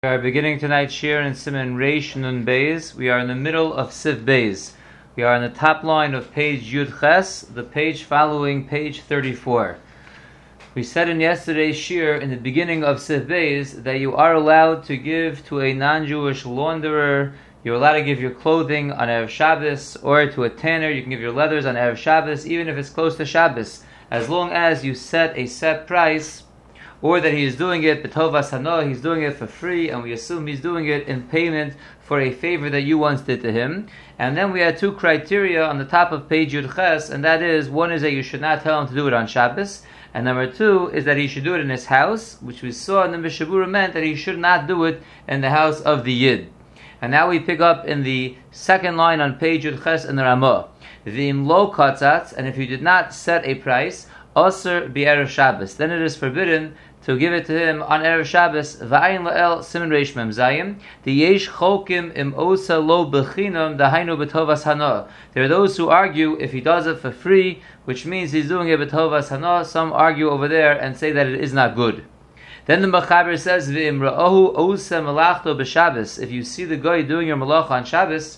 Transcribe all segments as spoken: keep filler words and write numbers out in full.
We are beginning tonight's shir in Siman Reish Nun Beis. We are in the middle of Siv Beis. We are on the top line of page Yud Ches, the page following page thirty-four. We said in yesterday's shir, in the beginning of Siv Beis, that you are allowed to give to a non-Jewish launderer. You're allowed to give your clothing on Erev Shabbos, or to a tanner. You can give your leathers on Erev Shabbos, even if it's close to Shabbos, as long as you set a set price, or that he is doing it b'tovas hana, he's doing it for free, and we assume he's doing it in payment for a favor that you once did to him. And then we had two criteria on the top of page Yud Ches, and that is, one is that you should not tell him to do it on Shabbos, and number two is that he should do it in his house, which we saw in the Mishabura meant that he should not do it in the house of the Yid. And now we pick up in the second line on page Yud Ches in the Ramah. V'im lo katzatz, and if you did not set a price, Aser b'erev Shabbos, then it is forbidden to give it to him on Erev Shabbos. V'ayin la'el siman reish mem zayim. The yesh chokim im osa lo b'chinam dahainu b'tovas hana. There are those who argue if he does it for free, which means he's doing it b'tovas hana. Some argue over there and say that it is not good. Then the Mechaber says, v'im ra'ohu osa melachto b'Shabbos. If you see the guy doing your malacha on Shabbos,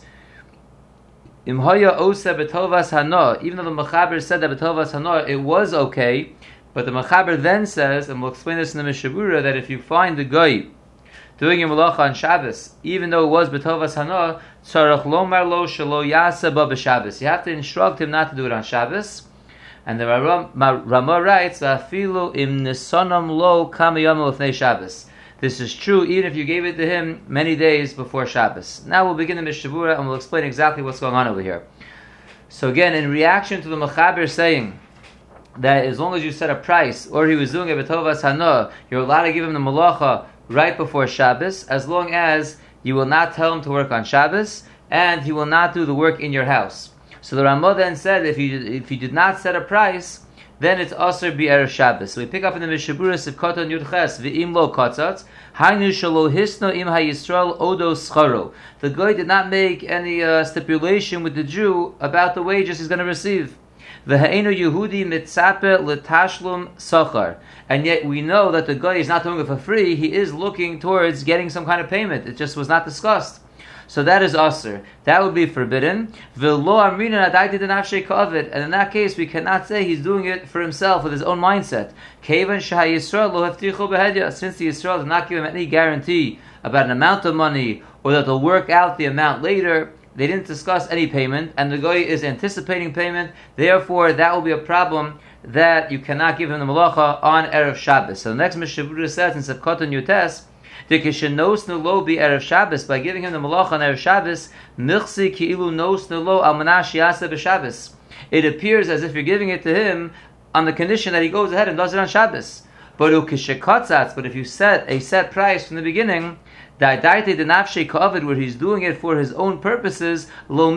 im haya osa b'tovas hana. Even though the Mechaber said that b'tovas hana, it was okay. But the Mechaber then says, and we'll explain this in the Mishabura, that if you find the guy doing a malacha on Shabbos, even though it was b'tovas hana, tzarach lomar lo shelo yasa ba b'Shabbos. You have to instruct him not to do it on Shabbos. And the Ramah writes, afilu im nisonam lo kama yomim lefnei Shabbos. This is true even if you gave it to him many days before Shabbos. Now we'll begin the Mishabura and we'll explain exactly what's going on over here. So again, in reaction to the Mechaber saying that as long as you set a price, or he was doing it b'tovas hana, you're allowed to give him the malacha right before Shabbos, as long as you will not tell him to work on Shabbos, and he will not do the work in your house. So the Ramah then said, if you if you did not set a price, then it's aser b'erev Shabbos. So we pick up in the Mishabura Sivkoton Yud Ches, v'im lo katzatz, hainu shelo hisno im hayisrael odo scharo. The guy did not make any uh, stipulation with the Jew about the wages he's going to receive. V'ha'enu Yehudi mitzape l'tashlum sochar, and yet we know that the guy is not doing it for free. He is looking towards getting some kind of payment. It just was not discussed. So that is aser. That would be forbidden. V'lo amrina adayti denafshei ka'avid, and in that case we cannot say he's doing it for himself with his own mindset. Kevan shehayisrael lo haftichu behedya, since the Yisrael did not give him any guarantee about an amount of money or that they'll work out the amount later. They didn't discuss any payment, and the guy is anticipating payment. Therefore, that will be a problem that you cannot give him the malacha on Erev Shabbos. So the next Mishabura says in Sefkoton Yutes, the kishenos nulo be Erev Shabbos, by giving him the malacha on Erev Shabbos, nichsi ki'ilu nos nulo al manash yasa b'Shabbos. It appears as if you're giving it to him on the condition that he goes ahead and does it on Shabbos. But but if you set a set price from the beginning, where he's doing it for his own purposes, then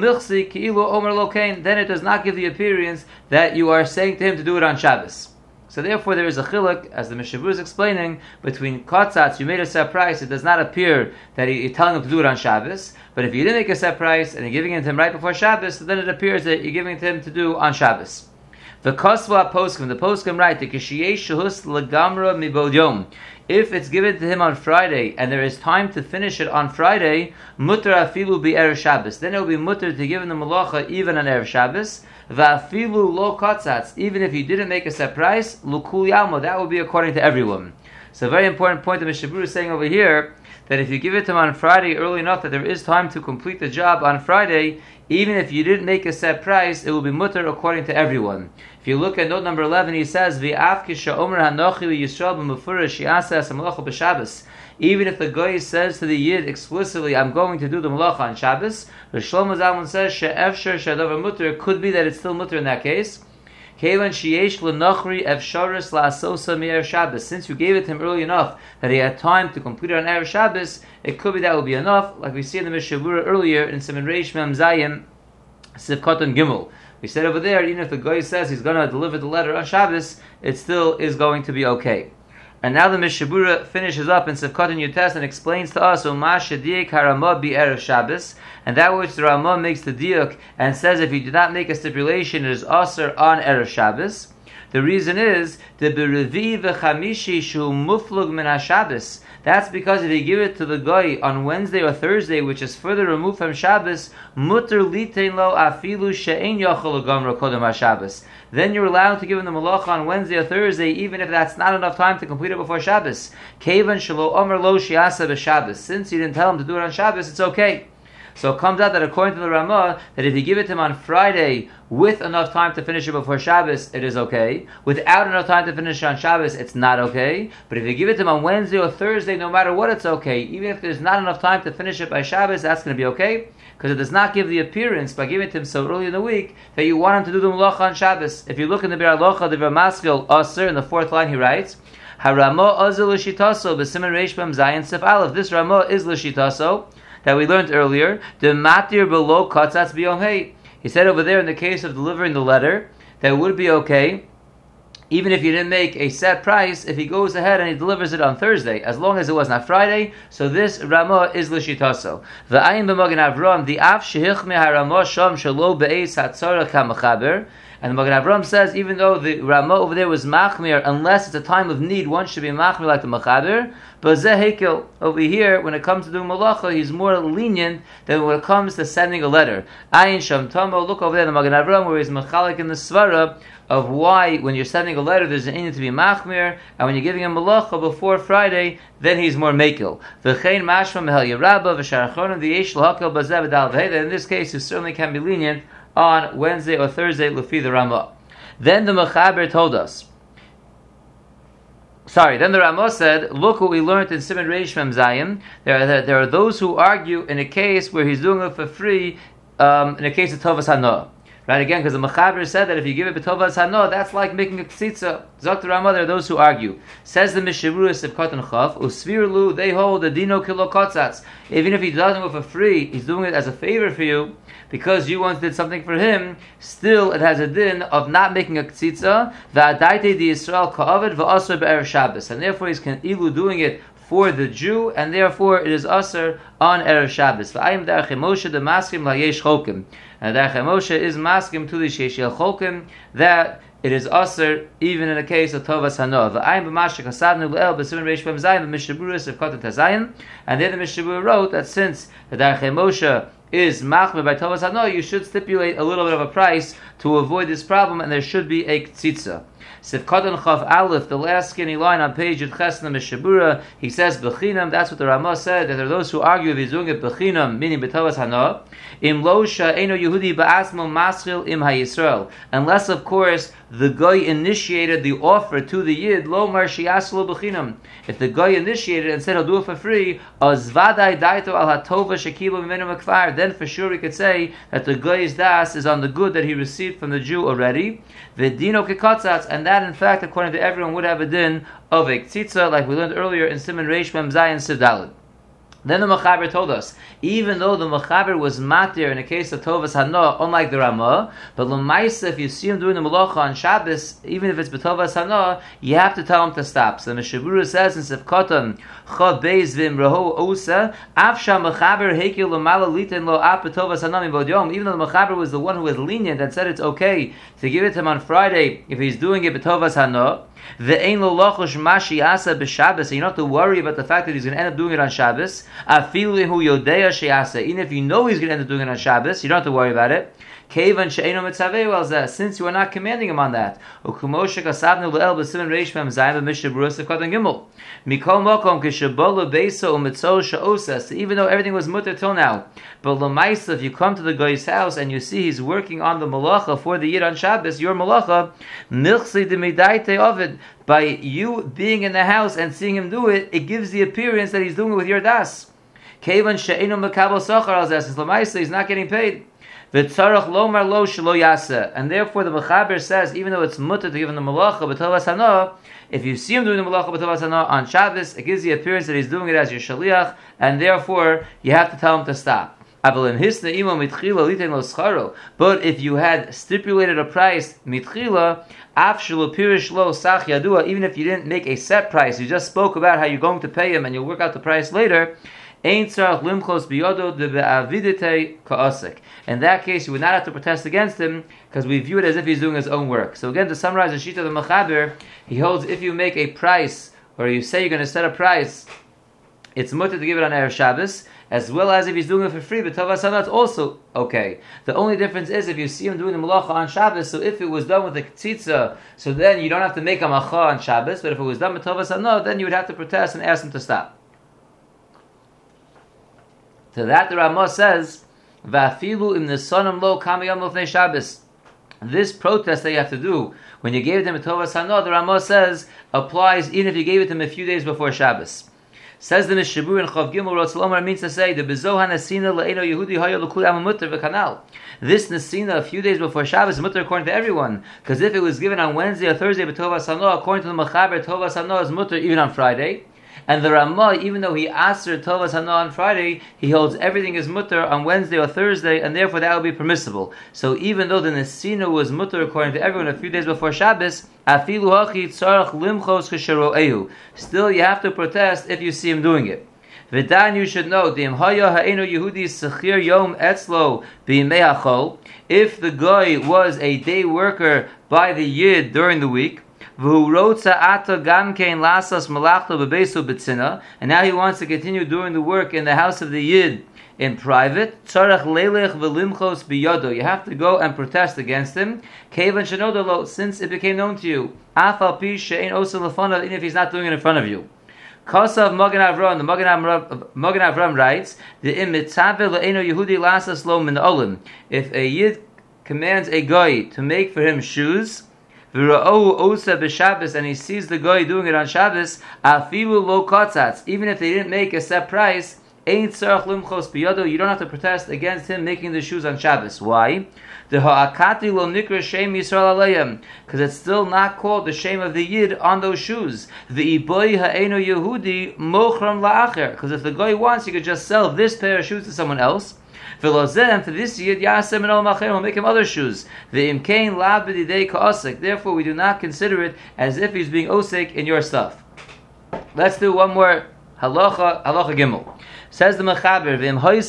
it does not give the appearance that you are saying to him to do it on Shabbos. So therefore there is a chiluk, as the Mishabur is explaining, between katzatz, you made a set price, it does not appear that you're telling him to do it on Shabbos, but if you didn't make a set price and you're giving it to him right before Shabbos, then it appears that you're giving it to him to do on Shabbos. The Kosva Poskim, the Poskim write, the Kishiyesh Shahus Lagamra Mibod Yom. If it's given to him on Friday and there is time to finish it on Friday, mutter afilu bi erev Shabbos. Then it will be mutter to give him the malacha even on erev Shabbos. Va'afilu lo katzatz. Even if you didn't make a set price, lukul yalmo. That will be according to everyone. So a very important point that Mishabur is saying over here, that if you give it to him on Friday early enough that there is time to complete the job on Friday, even if you didn't make a set price, it will be mutter according to everyone. If you look at note number eleven, he says, even if the guy says to the Yid explicitly, I'm going to do the malacha on Shabbos, the Shlomo Zalman says, it could be that it's still mutter in that case. Since you gave it to him early enough that he had time to complete it on Erev Shabbos, it could be that will be enough, like we see in the Mishabura earlier in Siman Reish Mem Zayim Sivkoton Gimel. We said over there, even if the guy says he's going to deliver the letter on Shabbos, it still is going to be okay. And now the Mishabura finishes up in Sefkoton Yutes and explains to us, Uma shediek haramah bi erev Shabbos, and that which the Ramah makes the diuk and says if you do not make a stipulation, it is aser on erev Shabbos. The reason is the berevi v'chamishi shu muflug min haShabbos. That's because if you give it to the guy on Wednesday or Thursday, which is further removed from Shabbos, mutter litein lo afilu she'ein yochel legamra kodem haShabbos. Then you're allowed to give him the malacha on Wednesday or Thursday, even if that's not enough time to complete it before Shabbos. Kevan shelo omer lo shiasa b'Shabbos. Since you didn't tell him to do it on Shabbos, it's okay. So it comes out that according to the Ramah, that if you give it to him on Friday with enough time to finish it before Shabbos, it is okay. Without enough time to finish it on Shabbos, it's not okay. But if you give it to him on Wednesday or Thursday, no matter what, it's okay. Even if there's not enough time to finish it by Shabbos, that's going to be okay. Because it does not give the appearance, by giving it to him so early in the week, that you want him to do the malacha on Shabbos. If you look in the Bir Halacha, the Ramaskil Aser, in the fourth line, he writes, Haramah azil l'shitaso b'siman reish b'm zayin sif aleph. This Ramah is l'shitaso, that we learned earlier, the matir below katzatz biyom hey. He said over there in the case of delivering the letter, that it would be okay, even if you didn't make a set price, if he goes ahead and he delivers it on Thursday, as long as it was not Friday. So this Ramah is l'shitaso. V'ayin b'magen Avram, the af shehichme haramah sham shelo be'ez hatzara kamachaber. And the Magen Avram says, even though the Ramah over there was machmir, unless it's a time of need, one should be machmir like the Machaber. But Zeh Hekel, over here, when it comes to doing malacha, he's more lenient than when it comes to sending a letter. Ayin Sham Tomo, look over there, the Magen Avram, where he's machalik in the Svara, of why, when you're sending a letter, there's an need to be machmir, and when you're giving him malacha before Friday, then he's more mekel. V'chein mashma mehel yerabba, v'sharachonim, the yesh l'hakel b'zeh v'dal v'heda. In this case, you certainly can be lenient on Wednesday or Thursday, Lefi the Ramah. Then the Mechaber told us, sorry, then the Ramah said, look what we learned in Siman Reish Mem Zayin. There are, there are those who argue in a case where he's doing it for free, um, in a case of Tovas Hanoah. Right, again, because the Mechaber said that if you give it B'tovas Hanoah, that's like making a tzitza. Zok the Ramah, there are those who argue. Says the Mishavuras of Katan Chav, Usvirlu, they hold the Dino Kilo Kotzatz. Even if he doesn't do it for free, he's doing it as a favor for you, because you once did something for him, still it has a din of not making a tzitza, v'adaite di Yisrael ka'avid v'asr be'erev Shabbos. And therefore he's kan ilu doing it for the Jew, and therefore it is asr on Erev Shabbos. V'ayim derech Moshe de maskim la'yesh cholkim. And derech Moshe is maskim to the sheish yel cholkim, that it is asr even in the case of Tovas Hanoah. V'ayim b'mashik hasadnu l'el b'siman reish b'm zayin b'mishaburis of Kotat HaZayin. And then the Mishabur wrote that since the derech Moshe is machmir by Tovas Hanoah, you should stipulate a little bit of a price to avoid this problem, and there should be a tzitza. Sivkatan Chav Aleph, the last skinny line on page Yud Ches in the Mishabura, he says Bechinam. That's what the Ramah said, that there are those who argue if he's doing it Bechinam, meaning B'Tovas Hanoah. Im lo she'eino Yehudi ba'asmo maschil im ha'Yisrael. Unless, of course, the guy initiated the offer to the Yid, lo mar shi'aslo Bechinam. If the guy initiated it and said he'll do it for free, az vadai daito al hatova shekilu mimenu makfar, then for sure we could say that the guy's das is on the good that he received from the Jew already. V'dino kekatzatz, and that in fact, according to everyone, would have a din of a tzitza, like we learned earlier in Siman Reish Mem Zayin Siv Daled. Then the Mechaber told us, even though the Mechaber was matir in the case of Tovas Hanoah, unlike the Ramah, but L'maisa, if you see him doing the Malacha on Shabbos, even if it's B'Tovas Hanoah, you have to tell him to stop. So the Mishabura says in Sivkotan, Chav Beis Vim Reho Osa, Afsha Mechaber Hekil L'mala Litin Lo Ap B'Tovas Hanoah Mivod Yom. Even though the Mechaber was the one who was lenient and said it's okay to give it to him on Friday if he's doing it B'Tovas Hanoah, Ve'ein lo lochosh mashi asa b'Shabbos. You don't have to worry about the fact that he's going to end up doing it on Shabbos. Afilu hu yodea she'asa. Even if you know he's going to end up doing it on Shabbos, you don't have to worry about it. Kevan she'eino mitzavei al zeh. Since you are not commanding him on that. U'kumoshe kasavnu le'el b'siman reish mem zayin b'mishnah berurah sefkat and gimel. Mikol mokom k'shebolo beisa u'mitzol she'osa. So even though everything was mutter till now, but l'maisa, if you come to the guy's house and you see he's working on the malacha for the Yid on Shabbos, your malacha, milchsi d'midaite ovid. By you being in the house and seeing him do it, it gives the appearance that he's doing it with your das. Kevan she'eino mekabel sachar al zeh. Since l'maisa he's not getting paid. V'tzarach lomar lo shelo yaseh. And therefore the Mechaber says, even though it's mutter to give him the malacha b'Tovas Hanoah, if you see him doing the malacha b'Tovas Hanoah on Shabbos, it gives the appearance that he's doing it as your shaliach, and therefore you have to tell him to stop. But if you had stipulated a price mitchila, even if you didn't make a set price, you just spoke about how you're going to pay him and you'll work out the price later, Ein tzarach limchos biyodo de be'avidite ka'asik. In that case, you would not have to protest against him because we view it as if he's doing his own work. So again, to summarize the Shita of the Mechaber, he holds if you make a price or you say you're going to set a price, it's mutter to give it on Erev Shabbos, as well as if he's doing it for free, but Tovas Hana, it's also okay. The only difference is if you see him doing the Malacha on Shabbos, so if it was done with the Ktsitza, so then you don't have to make a Macha on Shabbos, but if it was done with Tovas Hana, then you would have to protest and ask him to stop. To that the Ramah says, Va'afilu im nesonim lo kamiyam lofnei Shabbos. This protest that you have to do when you gave them a Tovas Hana, the Ramah says, applies even if you gave it to him a few days before Shabbos. Says the Mishabur in Chav Gimel Rotz Lomar means to say the Bezohan Nesina Le'eno Yehudi Haya L'Kul Am Mutter V'Kanal. This Nesina a few days before Shabbos is mutter according to everyone, because if it was given on Wednesday or Thursday b'Tovas Hana, according to the Mechaber, Tovas Hana is mutter even on Friday. And the Ramah, even though he asked her Tovas Hana on Friday, he holds everything is mutter on Wednesday or Thursday, and therefore that would be permissible. So even though the Nesina was mutter according to everyone a few days before Shabbos, afilu hachi tzarach limchos chesheroehu. Still, you have to protest if you see him doing it. V'dan, you should know, D'im haya ha'eno Yehudi sechir yom etzlo b'yimei hachol. If the guy was a day worker by the Yid during the week, and now he wants to continue doing the work in the house of the Yid in private, you have to go and protest against him, since it became known to you, even if he's not doing it in front of you. Kosav Magen Avram, the Magen Avram, Magen Avram writes, if a Yid commands a guy to make for him shoes, and he sees the guy doing it on Shabbos, even if they didn't make a set price, you don't have to protest against him making the shoes on Shabbos. Why? Because it's still not called the shame of the Yid on those shoes. Because if the guy wants, he could just sell this pair of shoes to someone else. And for this Yid, will make him other shoes. Therefore, we do not consider it as if he's being osek in your stuff. Let's do one more halacha, halacha gimel. Says the Mechaber,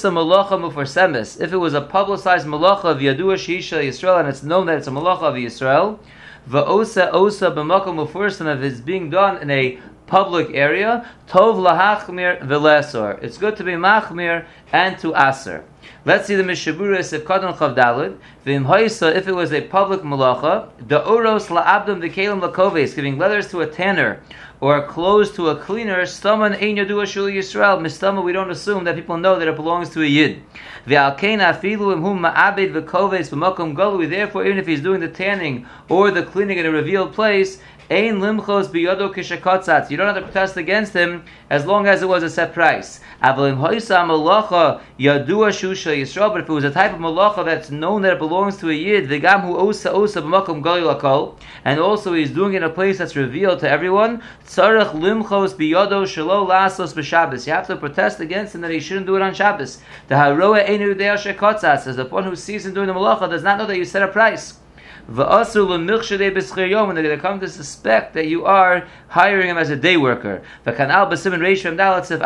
if it was a publicized malacha of Yadua Sheisha Yisrael, and it's known that it's a malacha of Yisrael, va'osa osa b'makom ufursan, if it's being done in a public area, tov lahachmir v'lesor. It's good to be machmir and to aser. Let's see the Mishaburis of Kadon Chavdalid. V'im hoisa, if it was a public malacha, the oros la'abdom v'kelim lakoves, giving leathers to a tanner or clothes to a cleaner, staman ein yadua shul Yisrael. Mistama, we don't assume that people know that it belongs to a Yid. V'alkein afilu imhum ma'abed v'koves v'makom galui. Therefore, even if he's doing the tanning or the cleaning in a revealed place, ein limchos biyado kishakotzatz. You don't have to protest against him as long as it was a set price. Avalim hoisa malacha yadua shusha Yisrael. But if it was a type of malacha that's known that it belongs to a Yid, v'gam hu osa osa b'makom galui lakol, and also he's doing it in a place that's revealed to everyone, tzarech limchos biyado shelo lasos b'Shabbos. You have to protest against him that he shouldn't do it on Shabbos. The haroa einu dea shekotzatz, as the one who sees him doing the malacha does not know that you set a price. And they're going to come to suspect that you are hiring him as a day worker. The Shulchan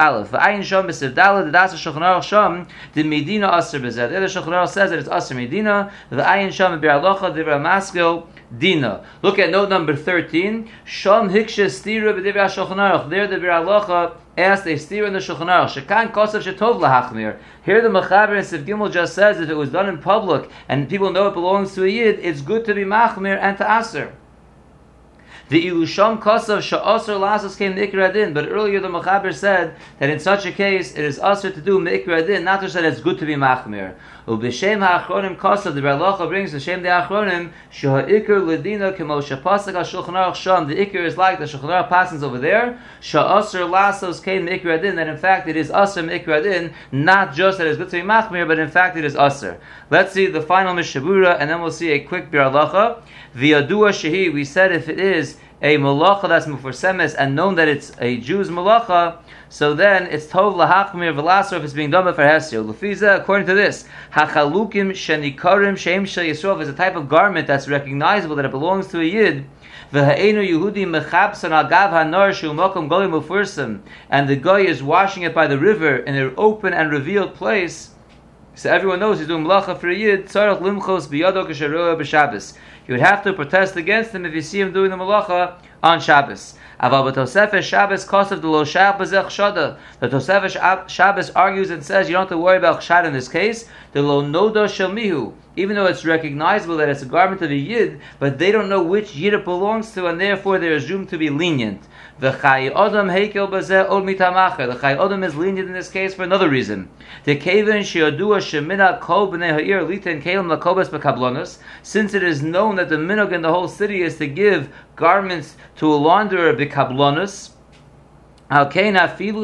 Aruch says that it's Aser Medina. The Ayin Sham Bir Alocha Divra Maskil Dina. Look at note number thirteen. Sham Hiksha Stira B'Divra Shulchan Aruch. There the Bir Alocha asked a stira in the Shulchan Aruch. Shekan Kosav Shetov Lahachmir. Here the Mechaber in Sif Gimel just says if it was done in public and people know it belongs to a Yid, it's good to be Machmir and to Aser. The Ilusham Kosav Sha'asr Lasos came Me'ikra Adin, but earlier the Mechaber said that in such a case it is Asr to do Me'ikra Adin, not to say that it's good to be Machmir. Ub'Shem HaAchronim Kosav, the Berlacha brings the Shem the Achronim, Sha'ikr Ledina Kemo Sha'pasak HaShulchan Aruch Sham, the Ikr is like the Shulchan Aruch passes over there, Sha'asr Lasos came Me'ikra Adin, that in fact it is Asr Me'ikra Adin, not just that it's good to be Machmir, but in fact it is Asr. Let's see the final Mishabura, and then we'll see a quick Berlacha. V'yadua Shehi, we said if it is a malacha that's mufarsemes and known that it's a Jew's malacha, so then it's tov lahachmir v'lasor if it's being done for hesir. Lufiza, according to this, hachalukim shenikarim sheim shel Yisrael is a type of garment that's recognizable that it belongs to a yid. V'ha'enu Yehudi mechabsan al gav hanar shu mokom goli mufursim, and the guy is washing it by the river in an open and revealed place. So everyone knows he's doing malacha for a yid. Tzarech limchos biyado kasheroah b'Shabbos. You would have to protest against him if you see him doing the malacha on Shabbos. Aval b'Tosefes Shabbos kosav the lo shach b'zech shada. The Tosefes Shabbos argues and says you don't have to worry about chshad in this case. The lo noda shel mihu, even though it's recognizable that it's a garment of a yid, but they don't know which yid it belongs to, and therefore there is room to be lenient. The Chai Adam Heikel Bazeh Od Mitamacher. The Chai Adam is lenient in this case for another reason. The Kaven Sheodua Shemina Kol B'nei Ha'ir Liten Kelim Lakobas B'Kablonos. Since it is known that the minog in the whole city is to give garments to a launderer B'Kablonos. Therefore, even if the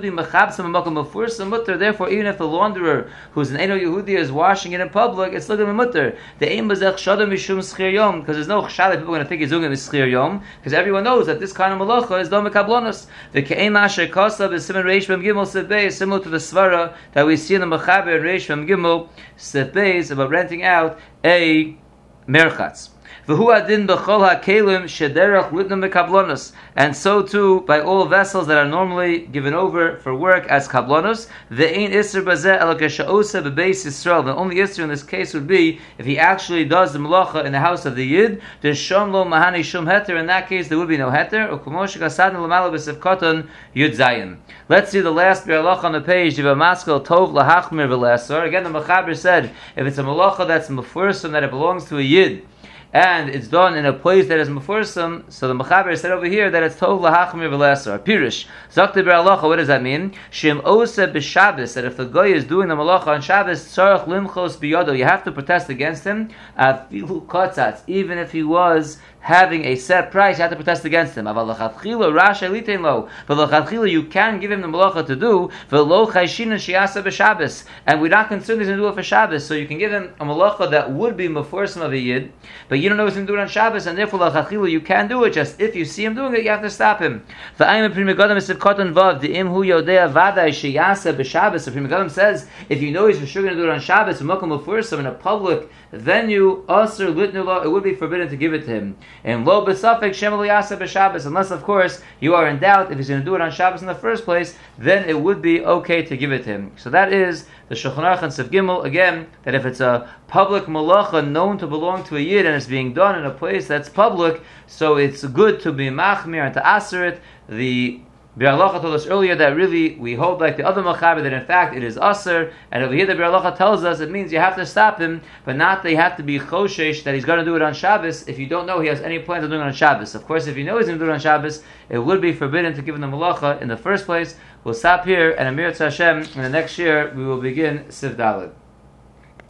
launderer who's an Eino Yehudi is washing it in public, it's looking at mutter. The aim is because there's no chshad that people are going to think he's doing it with schir yom, because everyone knows that this kind of malacha is done with kablonos. The ke'em asher kasav is similar reish mem gimel sebei, similar to the svara that we see in the mechaber in reish mem gimel sebei about renting out a merchatz. And so too by all vessels that are normally given over for work as kablonos. The only issur in this case would be if he actually does the malacha in the house of the yid. In that case there would be no heter. Let's see the last bi'alach on the page. Again, the mechaber said if it's a malacha that's mefursim that it belongs to a yid, and it's done in a place that is mefursam, so the mechaber said over here that it's tov lahachmir v'lesar. Pirish, zakte b'alacha, what does that mean? Shem ose b'Shabbos, that if the guy is doing the malacha on Shabbos, tzarech limchos biyado, you have to protest against him. Afilu kotzatz, even if he was having a set price, you have to protest against him. But you can give him the malacha to do, and we're not concerned he's going to do it for Shabbos, so you can give him a malacha that would be mefursam of a yid, but you don't know he's going to do it on Shabbos, and therefore you can do it. Just if you see him doing it, you have to stop him. The Prima Gadim says, if you know he's for sure going to do it on Shabbos, in a public venue, it would be forbidden to give it to him. And lo b'safek shem yasa b'Shabbos, unless of course you are in doubt if he's going to do it on Shabbos in the first place, then it would be okay to give it to him. So that is the Shulchan Aruch and Sif Gimel, again, that if it's a public malacha known to belong to a yid and it's being done in a place that's public, so it's good to be machmir and to aser it. The Bi'alacha told us earlier that really we hold like the other mechaber that in fact it is aser, and over here the Bi'alacha tells us it means you have to stop him, but not that you have to be choshesh that he's going to do it on Shabbos if you don't know he has any plans of doing it on Shabbos. Of course, if you know he's going to do it on Shabbos, it would be forbidden to give him the malacha in the first place. We'll stop here, and Amir Tzashem, in the next year we will begin Siv Daled.